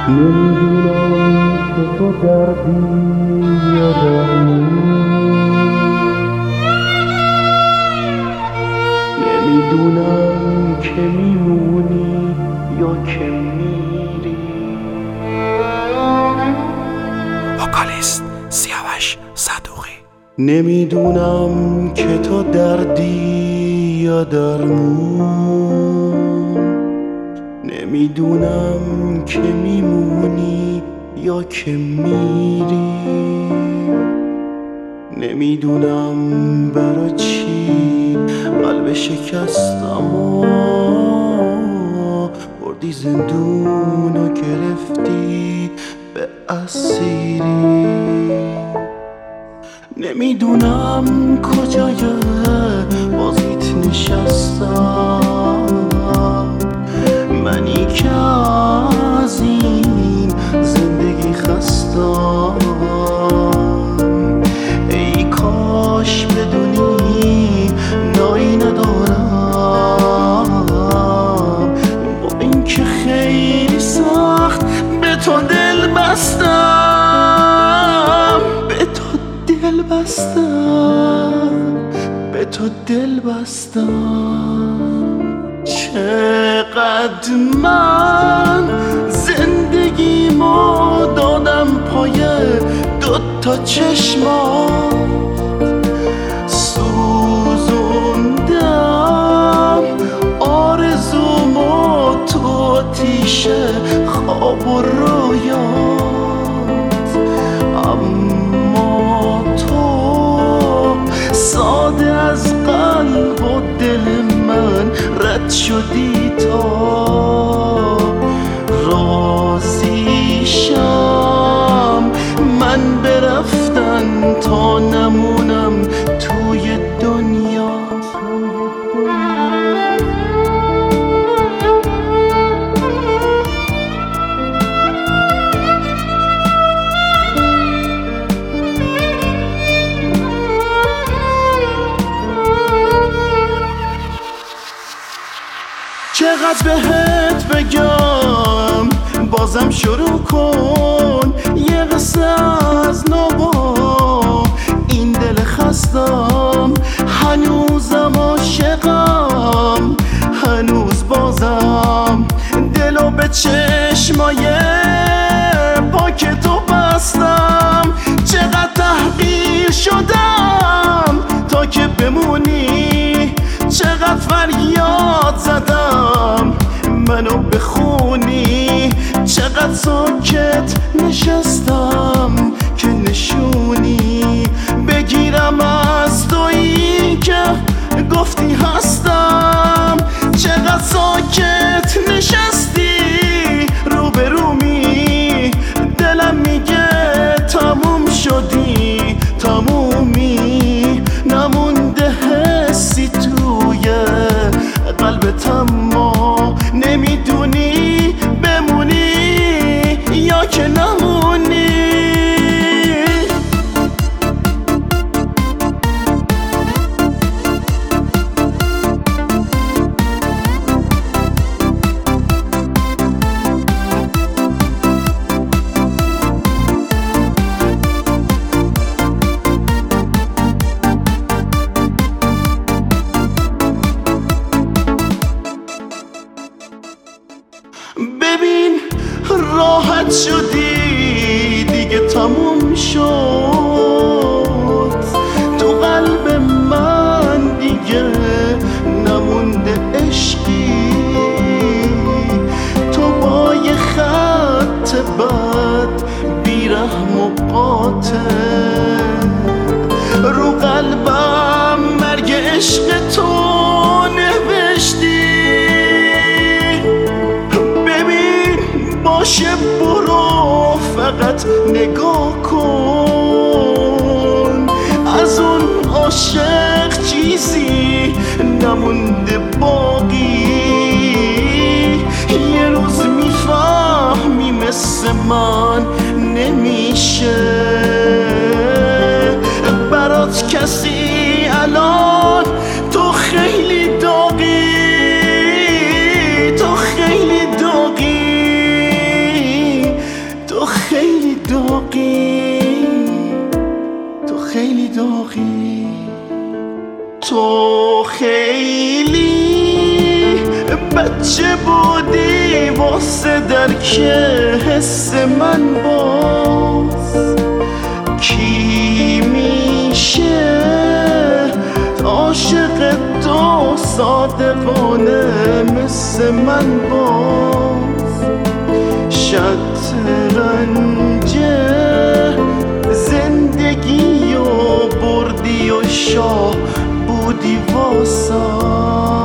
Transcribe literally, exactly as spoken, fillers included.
نمیدونم که تو دردی یا درمون، نمیدونم که میمونی یا که میری. وکالیست سیاوش صدوقی. نمیدونم که تو دردی یا درمون، نمیدونم که میمونی یا که میری. نمیدونم برا چی قلب شکستم و بردی زندون و گرفتی به اسیری. نمیدونم کجای بازیت نشستم، منی که از این زندگی خستم. ای کاش بدونی نایی ندارم، با این که خیلی سخت به تو دل بستم، به تو دل بستم، به تو دل بستم. چقدر من زندگیمو دادم پای دوتا چشمات، سوزوندم آرزومو تو آتیش خواب و رویات. اما تو ساده از قلب و دل من رد شدی تا راضی شم من برفتن تا نمونم توی دنیا. چقدر بهت بگم بازم شروع کن یه قصه از نو، این دل خستم هنوزم عاشقم، هنوز بازم دلو به چشمای پاک تو بستم. چقدر تحقیر شدم تا که بمونی، چقدر فریاد زدم منو بخونی، چقدر ساکت نشستم که نشونی بگیرم از تویی که گفتی هستم. چقدر ساکت نشستی روبرومی، دلم میگه تموم شدی تمومی، نمونده حسی توی قلبت اما نمیدونی بمونی یا که نمونی. ببین راحت شدی دیگه تموم شد، تو قلب من دیگه نمونده عشقی. تو با یه خط بد بیرحم و قاتل رو قلبم مرگ عشق تو نوشتی. باشه برو فقط نگاه کن، از اون عاشق چیزی نمونده باقی. یه روز میفهمی مثل من نمیشه برات کسی الان. تو خیلی داغی، تو خیلی داغی، باقی. تو خیلی بچه بودی واسه درک حس من، باز کی میشه عاشق تو صادقانه مثل من؟ باز شطرنج زندگی و بردی و شاه بودی واسه